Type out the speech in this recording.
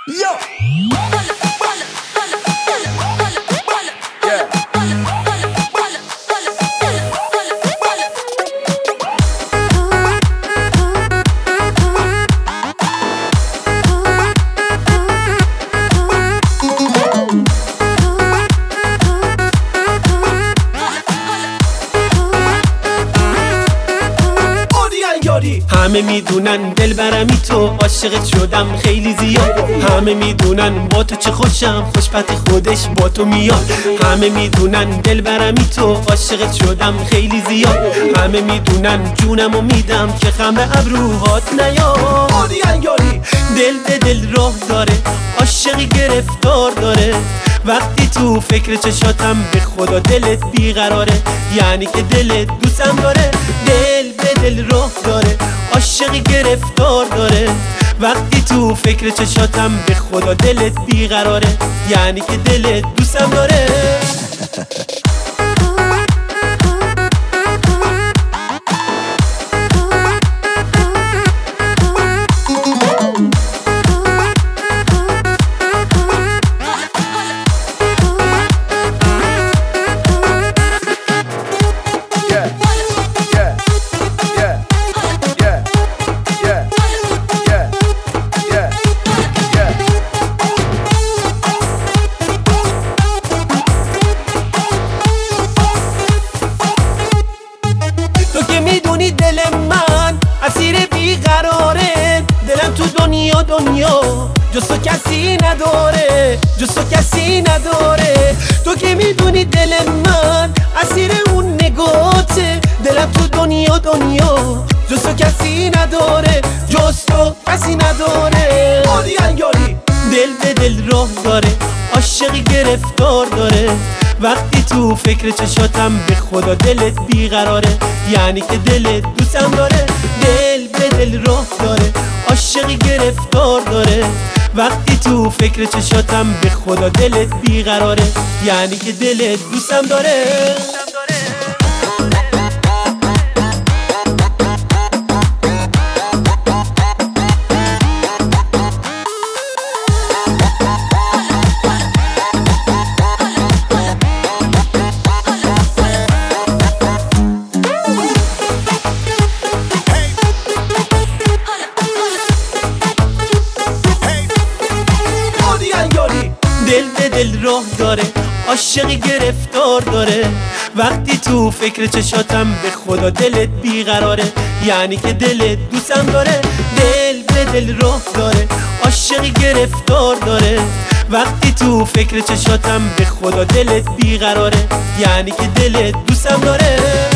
همه میدونن دلبرمی تو، عاشقت شدم خیلی زیاد. همه میدونن با تو چه خوشم، خوشبخت خودش با تو میاد. همه میدونن دلبرمی تو، عاشقت شدم خیلی زیاد. همه میدونن جونمو میدم که خم ابروهات نیاد. دل به دل راه داره، عاشقی گرفتار داره. وقتی تو فکر چشاتم به خدا دلت بیقراره، یعنی که دلت دوستم داره. دل به دل راه داره، عاشقی گرفتار داره. وقتی تو فکر چشاتم به خدا دلت بیقراره، یعنی که دلت دوستم داره. دل من اسیر بیقراره، دلم تو دنیا جز تو کسی نداره، جز تو کسی نداره. تو که میدونی دل من اسیر اون نگاته، دلم تو دنیا جز تو کسی نداره، جز تو کسی نداره. دل به دل راه داره، عاشقی گرفتار داره. وقتی تو فکر چشاتم به خدا دلت بیقراره، یعنی که دلت دوستم داره. دل به دل راه داره، عاشقی گرفتار داره. وقتی تو فکر چشاتم به خدا دلت بیقراره، یعنی که دلت دوستم داره. دل به دل راه داره، عاشقی گرفتار داره. وقتی تو فکر چشاتم به خدا دلت بیقراره، یعنی که دلت دوستم داره. دل به دل راه داره، عاشقی گرفتار داره. وقتی تو فکر چشاتم به خدا دلت بیقراره، یعنی که دلت دوستم داره.